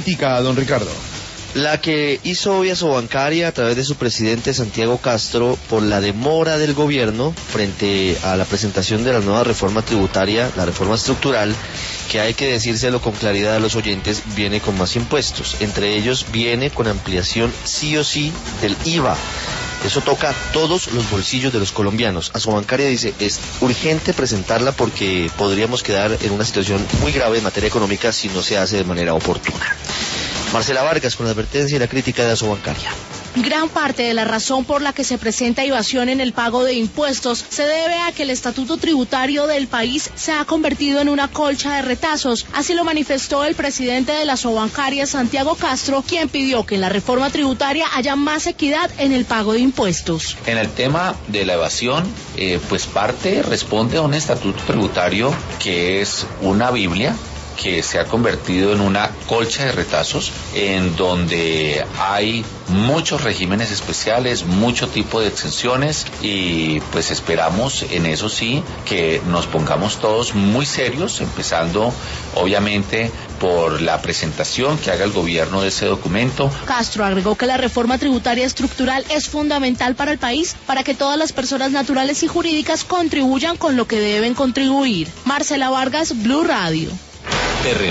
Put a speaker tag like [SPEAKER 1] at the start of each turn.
[SPEAKER 1] critica a don Ricardo.
[SPEAKER 2] La que hizo obvia Sobancaria a través de su presidente Santiago Castro por la demora del gobierno frente a la presentación de la nueva reforma tributaria, la reforma estructural, que hay que decírselo con claridad a los oyentes, viene con más impuestos. Entre ellos viene con ampliación sí o sí del IVA. Eso toca todos los bolsillos de los colombianos. Asobancaria dice, es urgente presentarla porque podríamos quedar en una situación muy grave en materia económica si no se hace de manera oportuna. Marcela Vargas con la advertencia y la crítica de Asobancaria.
[SPEAKER 3] Gran parte de la razón por la que se presenta evasión en el pago de impuestos se debe a que el estatuto tributario del país se ha convertido en una colcha de retazos. Así lo manifestó el presidente de la Sobancaria, Santiago Castro, quien pidió que en la reforma tributaria haya más equidad en el pago de impuestos.
[SPEAKER 4] En el tema de la evasión, pues parte responde a un estatuto tributario que es una Biblia, que se ha convertido en una colcha de retazos, en donde hay muchos regímenes especiales, mucho tipo de exenciones, y pues esperamos en eso sí que nos pongamos todos muy serios, empezando obviamente por la presentación que haga el gobierno de ese documento.
[SPEAKER 3] Castro agregó que la reforma tributaria estructural es fundamental para el país, para que todas las personas naturales y jurídicas contribuyan con lo que deben contribuir. Marcela Vargas, Blue Radio.